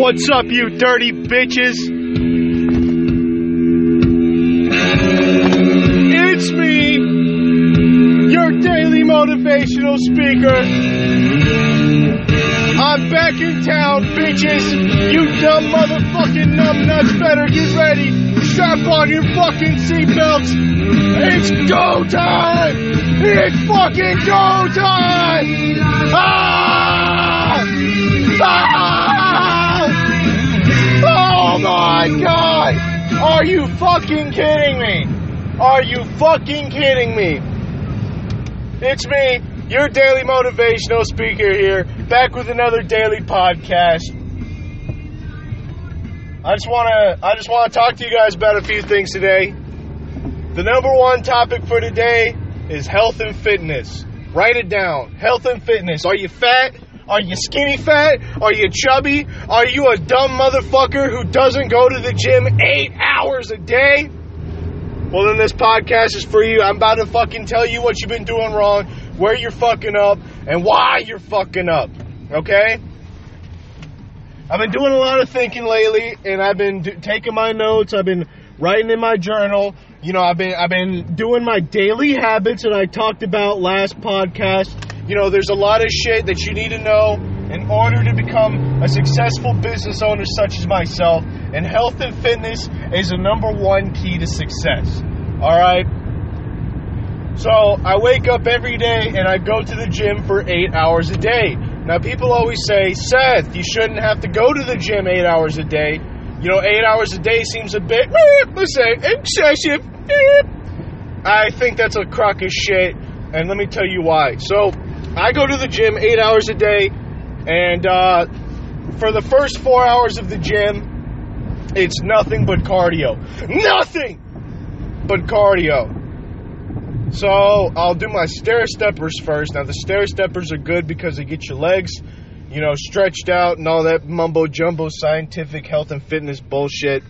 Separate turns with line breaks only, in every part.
What's up, you dirty bitches? It's me, your daily motivational speaker. I'm back in town, bitches. You dumb motherfucking numbnuts better get ready. Strap on your fucking seatbelts. It's go time! It's fucking go time! Ah! Ah! Oh my God! Are you fucking kidding me? Are you fucking kidding me? It's me, your daily motivational speaker here, back with another daily podcast. I just want to talk to you guys about a few things today. The number one topic for today is health and fitness. Write it down. Health and fitness. Are you fat? Are you skinny fat? Are you chubby? Are you a dumb motherfucker who doesn't go to the gym 8 hours a day? Well, then this podcast is for you. I'm about to fucking tell you what you've been doing wrong, where you're fucking up, and why you're fucking up. Okay? I've been doing a lot of thinking lately, and I've been taking my notes. I've been writing in my journal. You know, I've been doing my daily habits that I talked about last podcast. You know, there's a lot of shit that you need to know in order to become a successful business owner such as myself. And health and fitness is the number one key to success. Alright? So, I wake up every day and I go to the gym for 8 hours a day. Now, people always say, Seth, you shouldn't have to go to the gym 8 hours a day. You know, 8 hours a day seems a bit, let's say, excessive. I think that's a crock of shit, and let me tell you why. So, I go to the gym 8 hours a day, and for the first 4 hours of the gym, it's nothing but cardio. Nothing but cardio. So, I'll do my stair-steppers first. Now, the stair-steppers are good because they get your legs, you know, stretched out and all that mumbo-jumbo scientific health and fitness bullshit.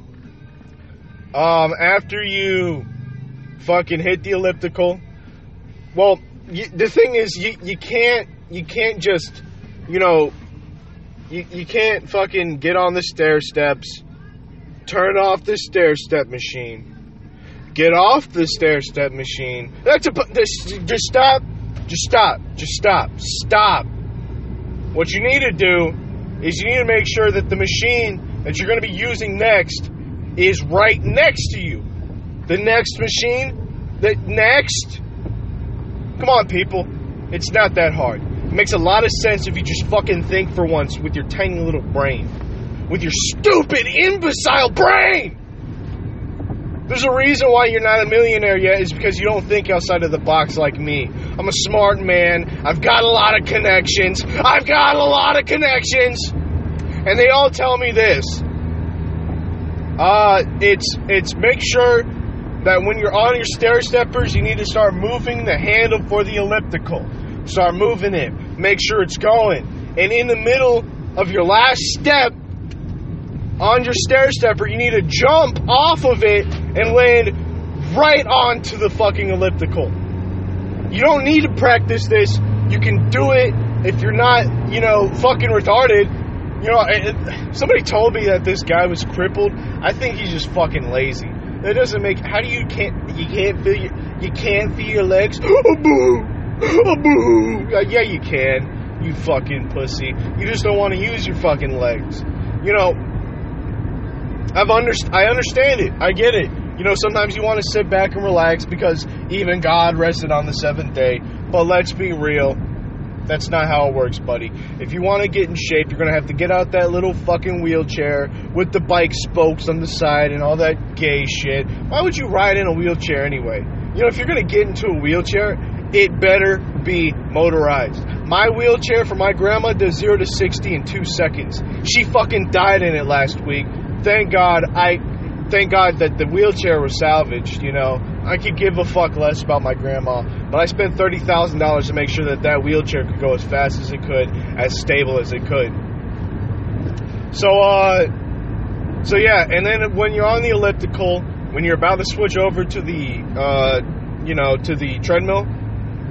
After you fucking hit the elliptical, well, the thing is, you can't just, you know, you can't fucking get on the stair steps, turn off the stair step machine, get off the stair step machine. Just stop. What you need to do is you need to make sure that the machine that you're going to be using next is right next to you. The next machine, come on, people. It's not that hard. It makes a lot of sense if you just fucking think for once with your tiny little brain. With your stupid, imbecile brain! There's a reason why you're not a millionaire yet, is because you don't think outside of the box like me. I'm a smart man. I've got a lot of connections. And they all tell me this. It's make sure that when you're on your stair steppers, you need to start moving the handle for the elliptical. Start moving it. Make sure it's going. And in the middle of your last step on your stair stepper, you need to jump off of it and land right onto the fucking elliptical. You don't need to practice this. You can do it if you're not, you know, fucking retarded. You know, somebody told me that this guy was crippled. I think he's just fucking lazy. That doesn't make. How do you can't feel your legs? Oh, boo! Oh, boo! Yeah, you can. You fucking pussy. You just don't want to use your fucking legs. You know, I understand it. I get it. You know, sometimes you want to sit back and relax because even God rested on the seventh day. But let's be real. That's not how it works, buddy. If you want to get in shape, you're going to have to get out that little fucking wheelchair with the bike spokes on the side and all that gay shit. Why would you ride in a wheelchair anyway? You know, if you're going to get into a wheelchair, it better be motorized. My wheelchair for my grandma does 0 to 60 in 2 seconds. She fucking died in it last week. Thank God that the wheelchair was salvaged, you know. I could give a fuck less about my grandma, but I spent $30,000 to make sure that wheelchair could go as fast as it could, as stable as it could. So yeah, and then when you're on the elliptical, when you're about to switch over to the, to the treadmill,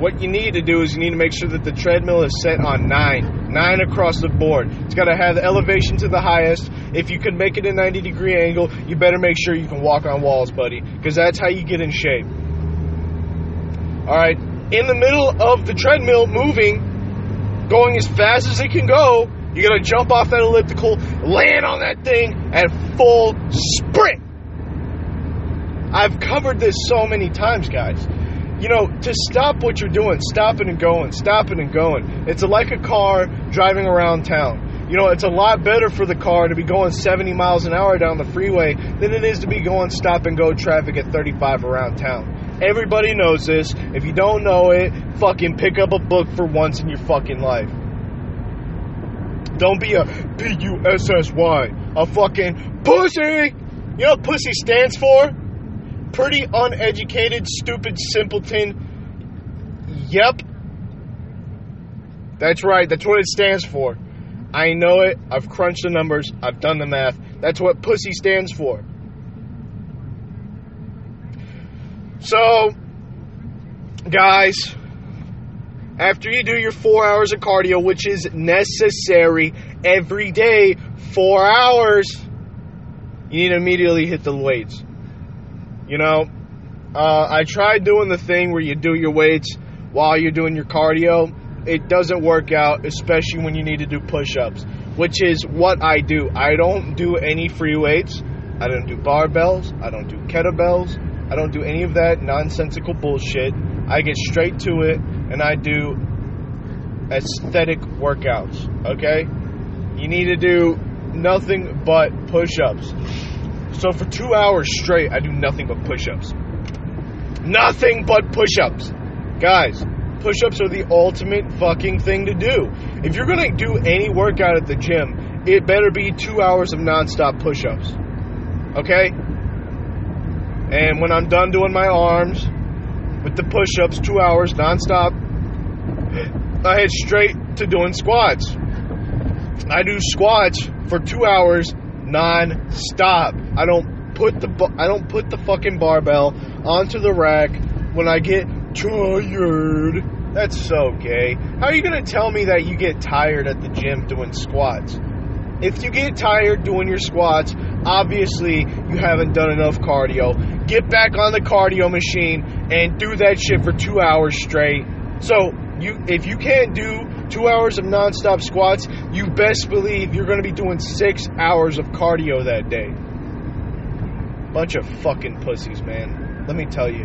what you need to do is you need to make sure that the treadmill is set on 9 across the board. It's got to have the elevation to the highest. If you can make it a 90-degree angle, you better make sure you can walk on walls, buddy, because that's how you get in shape. All right, in the middle of the treadmill, moving, going as fast as it can go, you got to jump off that elliptical, land on that thing at full sprint. I've covered this so many times, guys. You know, to stop what you're doing, stopping and going. It's like a car driving around town. You know, it's a lot better for the car to be going 70 miles an hour down the freeway than it is to be going stop and go traffic at 35 around town. Everybody knows this. If you don't know it, fucking pick up a book for once in your fucking life. Don't be a P-U-S-S-Y, a fucking pussy. You know what pussy stands for? Pretty uneducated, stupid simpleton. Yep. That's right. That's what it stands for. I know it. I've crunched the numbers. I've done the math. That's what pussy stands for. So, guys, after you do your 4 hours of cardio, which is necessary every day, 4 hours, you need to immediately hit the weights. You know, I tried doing the thing where you do your weights while you're doing your cardio. It doesn't work out, especially when you need to do push-ups, which is what I do. I don't do any free weights. I don't do barbells. I don't do kettlebells. I don't do any of that nonsensical bullshit. I get straight to it, and I do aesthetic workouts, okay? You need to do nothing but push-ups. So for 2 hours straight, I do nothing but push-ups. Nothing but push-ups. Guys, push-ups are the ultimate fucking thing to do. If you're going to do any workout at the gym, it better be 2 hours of nonstop push-ups. Okay? And when I'm done doing my arms with the push-ups, 2 hours nonstop, I head straight to doing squats. I do squats for 2 hours non-stop. I don't put the fucking barbell onto the rack when I get tired. That's so gay. How are you gonna tell me that you get tired at the gym doing squats? If you get tired doing your squats, obviously you haven't done enough cardio. Get back on the cardio machine and do that shit for 2 hours straight. So if you can't do 2 hours of nonstop squats, you best believe you're going to be doing 6 hours of cardio that day. Bunch of fucking pussies, man. Let me tell you.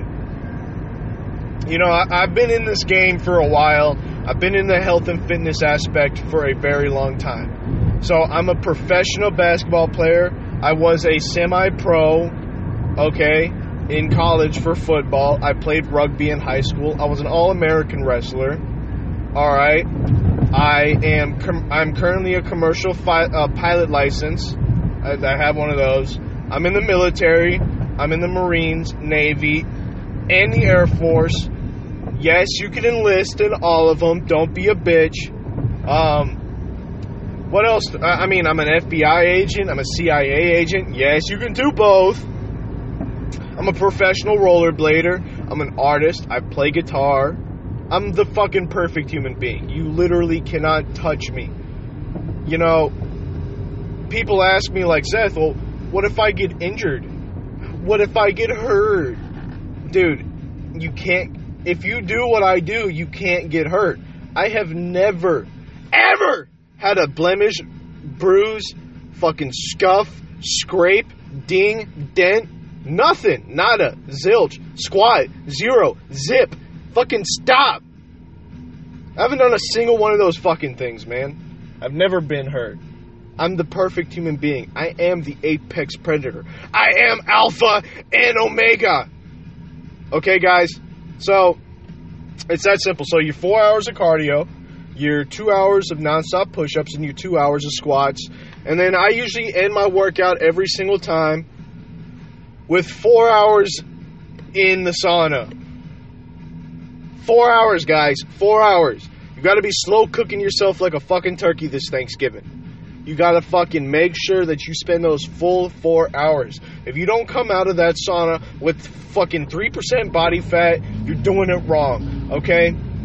You know, I've been in this game for a while. I've been in the health and fitness aspect for a very long time. So I'm a professional basketball player. I was a semi-pro, okay, in college for football. I played rugby in high school. I was an all-American wrestler. All right. I'm currently a commercial pilot license. I have one of those. I'm in the military. I'm in the Marines, Navy, and the Air Force. Yes, you can enlist in all of them. Don't be a bitch. What else? I mean, I'm an FBI agent. I'm a CIA agent. Yes, you can do both. I'm a professional rollerblader. I'm an artist. I play guitar. I'm the fucking perfect human being. You literally cannot touch me. You know, people ask me like, Seth, well, what if I get injured? What if I get hurt? Dude, you can't. If you do what I do, you can't get hurt. I have never, ever had a blemish, bruise, fucking scuff, scrape, ding, dent, nothing, nada, zilch, squat, zero, zip, fucking stop. I haven't done a single one of those fucking things, man. I've never been hurt. I'm the perfect human being. I am the apex predator. I am Alpha and Omega. Okay, guys? So, it's that simple. So, your 4 hours of cardio, your 2 hours of nonstop push-ups, and your 2 hours of squats. And then I usually end my workout every single time with 4 hours in the sauna. 4 hours, guys. 4 hours. You got to be slow cooking yourself like a fucking turkey this Thanksgiving. You got to fucking make sure that you spend those full 4 hours. If you don't come out of that sauna with fucking 3% body fat, you're doing it wrong, okay?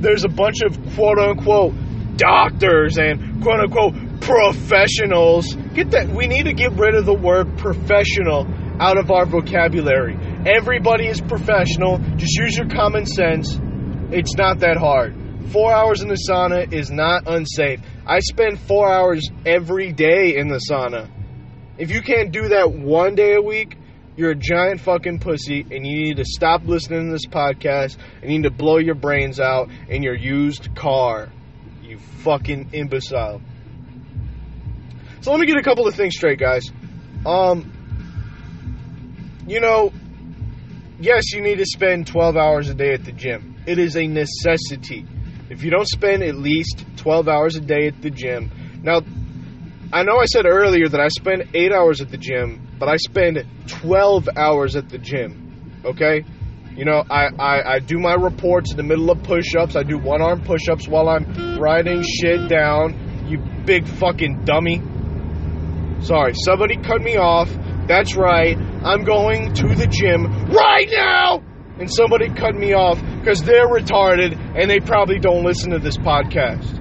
there's a bunch of quote-unquote doctors and quote-unquote professionals. We need to get rid of the word professional out of our vocabulary. Everybody is professional. Just use your common sense. It's not that hard. 4 hours in the sauna is not unsafe. I spend 4 hours every day in the sauna. If you can't do that one day a week, you're a giant fucking pussy, and you need to stop listening to this podcast, and you need to blow your brains out in your used car. You fucking imbecile. So let me get a couple of things straight, guys. Yes, you need to spend 12 hours a day at the gym. It is a necessity. If you don't spend at least 12 hours a day at the gym. Now, I know I said earlier that I spend 8 hours at the gym, but I spend 12 hours at the gym, okay? I do my reports in the middle of push-ups. I do one-arm push-ups while I'm writing shit down. You big fucking dummy. Sorry, somebody cut me off. That's right, I'm going to the gym right now! And somebody cut me off because they're retarded and they probably don't listen to this podcast.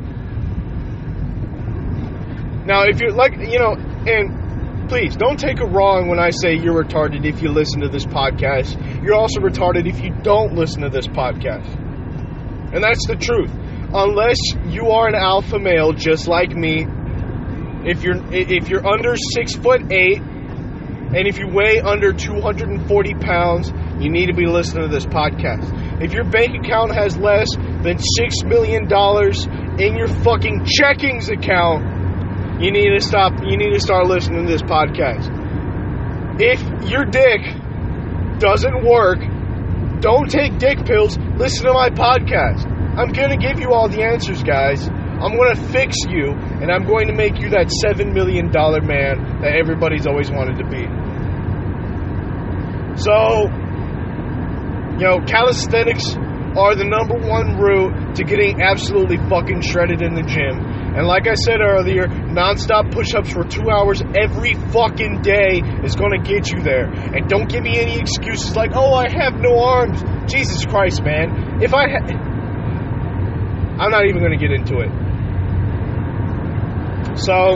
Now, if you're and please, don't take it wrong when I say you're retarded if you listen to this podcast. You're also retarded if you don't listen to this podcast. And that's the truth. Unless you are an alpha male just like me, if you're under 6'8", and if you weigh under 240 pounds, you need to be listening to this podcast. If your bank account has less than $6 million in your fucking checkings account, you need to start listening to this podcast. If your dick doesn't work, don't take dick pills, listen to my podcast. I'm going to give you all the answers, guys. I'm going to fix you, and I'm going to make you that $7 million man that everybody's always wanted to be. So, calisthenics are the number one route to getting absolutely fucking shredded in the gym. And like I said earlier, non-stop push-ups for 2 hours every fucking day is going to get you there. And don't give me any excuses like, oh, I have no arms. Jesus Christ, man. I'm not even going to get into it. So,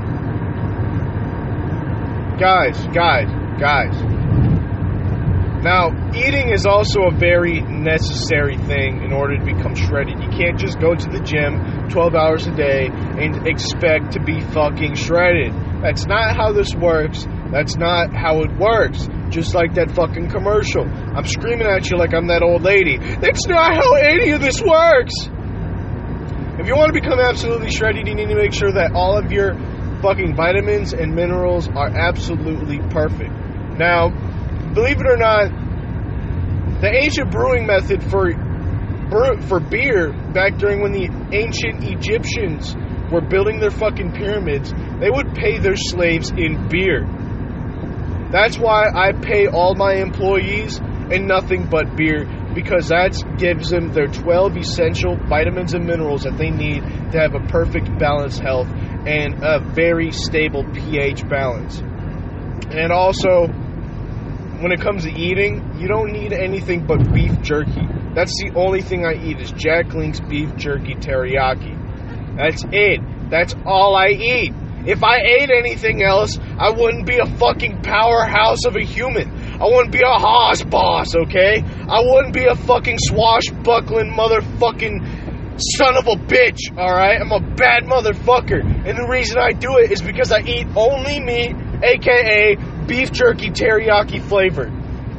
guys. Now, eating is also a very necessary thing in order to become shredded. You can't just go to the gym 12 hours a day and expect to be fucking shredded. That's not how this works. That's not how it works. Just like that fucking commercial. I'm screaming at you like I'm that old lady. That's not how any of this works. If you want to become absolutely shredded, you need to make sure that all of your fucking vitamins and minerals are absolutely perfect. Now, believe it or not, the ancient brewing method for beer back during when the ancient Egyptians were building their fucking pyramids, they would pay their slaves in beer. That's why I pay all my employees in nothing but beer, because that gives them their 12 essential vitamins and minerals that they need to have a perfect balanced health and a very stable pH balance. And also, when it comes to eating, you don't need anything but beef jerky. That's the only thing I eat is Jack Link's beef jerky teriyaki. That's it. That's all I eat. If I ate anything else, I wouldn't be a fucking powerhouse of a human. I wouldn't be a hoss boss, okay? I wouldn't be a fucking swashbuckling motherfucking son of a bitch, alright? I'm a bad motherfucker. And the reason I do it is because I eat only meat, aka beef jerky teriyaki flavored.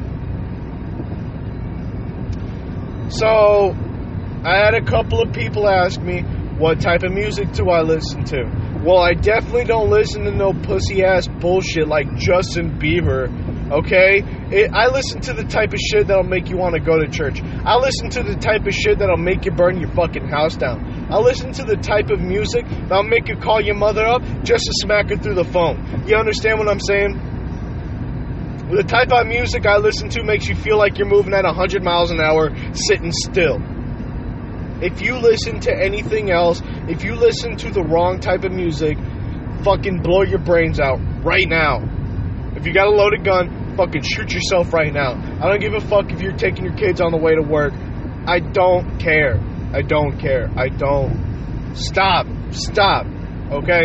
So, I had a couple of people ask me, what type of music do I listen to? Well, I definitely don't listen to no pussy-ass bullshit like Justin Bieber, okay? I listen to the type of shit that'll make you want to go to church. I listen to the type of shit that'll make you burn your fucking house down. I listen to the type of music that'll make you call your mother up just to smack her through the phone. You understand what I'm saying? The type of music I listen to makes you feel like you're moving at 100 miles an hour sitting still. If you listen to anything else, if you listen to the wrong type of music, fucking blow your brains out right now. If you got a loaded gun, fucking shoot yourself right now. I don't give a fuck if you're taking your kids on the way to work. I don't care. I don't care. I don't. Stop. Okay?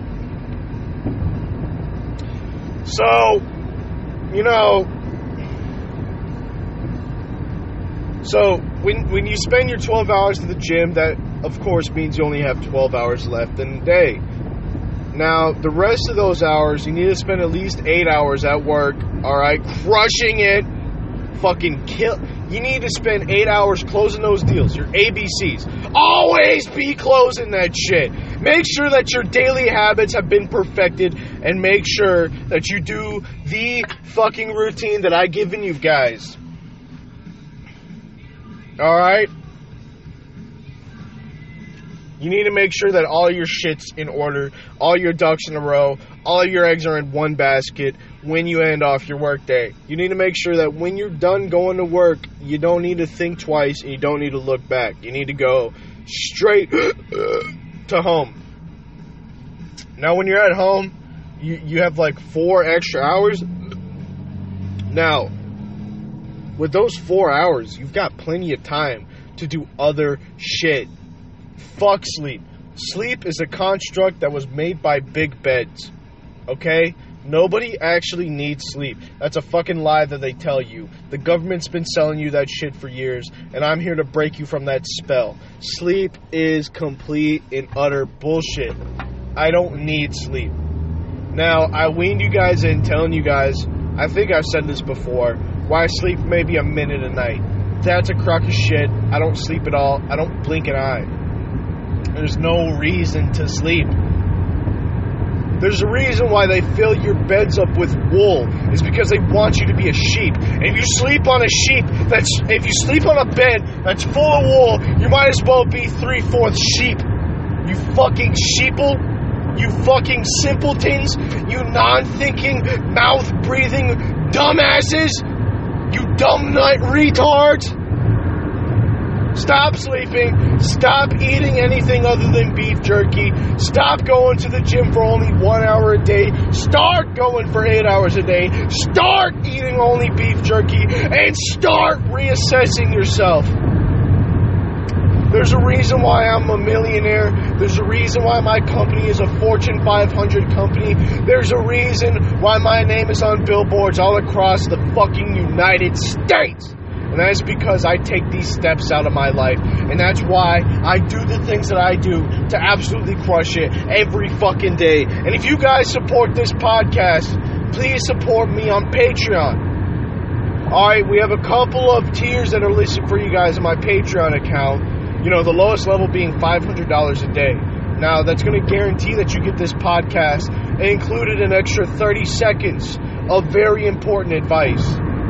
So, so when you spend your 12 hours at the gym, that of course means you only have 12 hours left in the day. Now, the rest of those hours, you need to spend at least 8 hours at work, alright? Crushing it. Fucking kill. You need to spend 8 hours closing those deals, your ABCs. Always be closing that shit. Make sure that your daily habits have been perfected, and make sure that you do the fucking routine that I've given you guys. Alright? You need to make sure that all your shit's in order, all your ducks in a row, all your eggs are in one basket when you end off your work day. You need to make sure that when you're done going to work, you don't need to think twice and you don't need to look back. You need to go straight to home. Now, when you're at home, you have like 4 extra hours. Now, with those 4 hours, you've got plenty of time to do other shit. Fuck sleep. Sleep is a construct that was made by big beds. Okay? Nobody actually needs sleep. That's a fucking lie that they tell you. The government's been selling you that shit for years, and I'm here to break you from that spell. Sleep is complete and utter bullshit. I don't need sleep. Now, I weaned you guys in telling you guys, I think I've said this before, why I sleep maybe a minute a night. That's a crock of shit. I don't sleep at all. I don't blink an eye. There's no reason to sleep. There's a reason why they fill your beds up with wool. It's because they want you to be a sheep. And if you sleep on a bed that's full of wool, you might as well be 3/4 sheep. You fucking sheeple. You fucking simpletons. You non-thinking, mouth-breathing dumbasses. You dumb nut retards. Stop sleeping. Stop eating anything other than beef jerky. Stop going to the gym for only 1 hour a day. Start going for 8 hours a day. Start eating only beef jerky. And start reassessing yourself. There's a reason why I'm a millionaire. There's a reason why my company is a Fortune 500 company. There's a reason why my name is on billboards all across the fucking United States. And that is because I take these steps out of my life. And that's why I do the things that I do to absolutely crush it every fucking day. And if you guys support this podcast, please support me on Patreon. Alright, we have a couple of tiers that are listed for you guys on my Patreon account. You know, the lowest level being $500 a day. Now, that's going to guarantee that you get this podcast and included an extra 30 seconds of very important advice.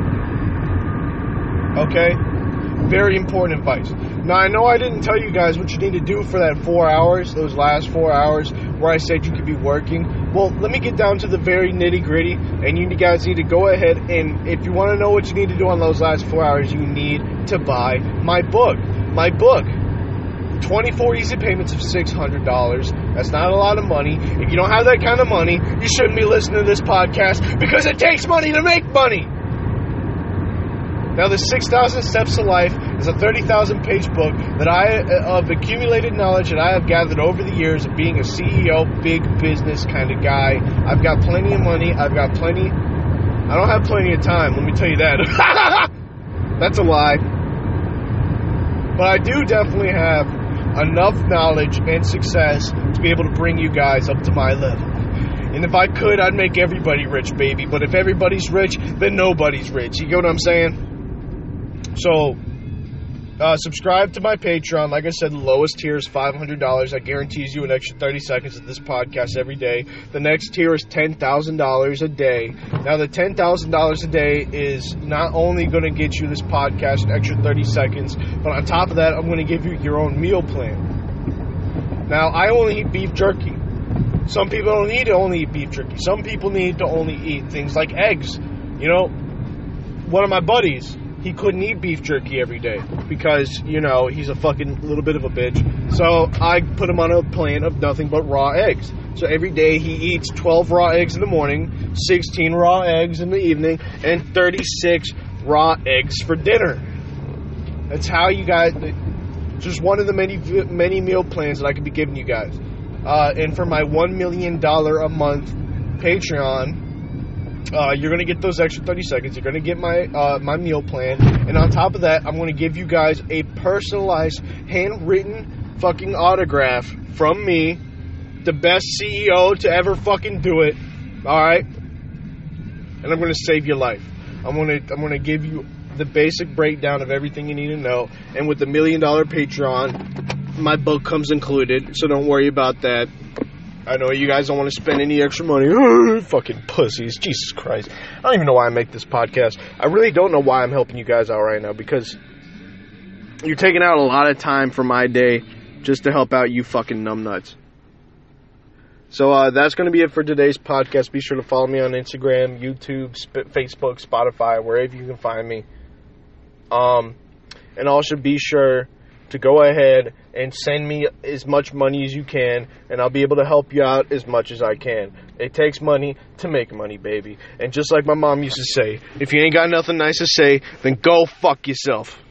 Okay? Very important advice. Now, I know I didn't tell you guys what you need to do for that 4 hours, those last 4 hours where I said you could be working. Well, let me get down to the very nitty-gritty, and you guys need to go ahead and, if you want to know what you need to do on those last 4 hours, you need to buy my book. My book. 24 easy payments of $600. That's not a lot of money. If you don't have that kind of money, you shouldn't be listening to this podcast because it takes money to make money. Now, the 6,000 Steps to Life is a 30,000-page book that of accumulated knowledge that I have gathered over the years of being a CEO, big business kind of guy. I've got plenty of money. I don't have plenty of time, let me tell you that. That's a lie. But I do definitely have enough knowledge and success to be able to bring you guys up to my level. And if I could, I'd make everybody rich, baby. But if everybody's rich, then nobody's rich. You get what I'm saying? So, subscribe to my Patreon. Like I said, the lowest tier is $500. That guarantees you an extra 30 seconds of this podcast every day. The next tier is $10,000 a day. Now, the $10,000 a day is not only going to get you this podcast an extra 30 seconds, but on top of that, I'm going to give you your own meal plan. Now, I only eat beef jerky. Some people don't need to only eat beef jerky. Some people need to only eat things like eggs. You know, one of my buddies, he couldn't eat beef jerky every day because, you know, he's a fucking little bit of a bitch. So I put him on a plan of nothing but raw eggs. So every day he eats 12 raw eggs in the morning, 16 raw eggs in the evening, and 36 raw eggs for dinner. That's how you guys... It's just one of the many meal plans that I could be giving you guys. And for my $1 million a month Patreon, you're going to get those extra 30 seconds. You're going to get my meal plan. And on top of that, I'm going to give you guys a personalized, handwritten fucking autograph from me. The best CEO to ever fucking do it. Alright? And I'm going to save your life. I'm going to give you the basic breakdown of everything you need to know. And with the $1 million Patreon, my book comes included. So don't worry about that. I know you guys don't want to spend any extra money. Fucking pussies. Jesus Christ. I don't even know why I make this podcast. I really don't know why I'm helping you guys out right now. Because you're taking out a lot of time from my day just to help out you fucking numbnuts. So that's going to be it for today's podcast. Be sure to follow me on Instagram, YouTube, Facebook, Spotify, wherever you can find me. And also be sure to go ahead and send me as much money as you can, and I'll be able to help you out as much as I can. It takes money to make money, baby. And just like my mom used to say, if you ain't got nothing nice to say, then go fuck yourself.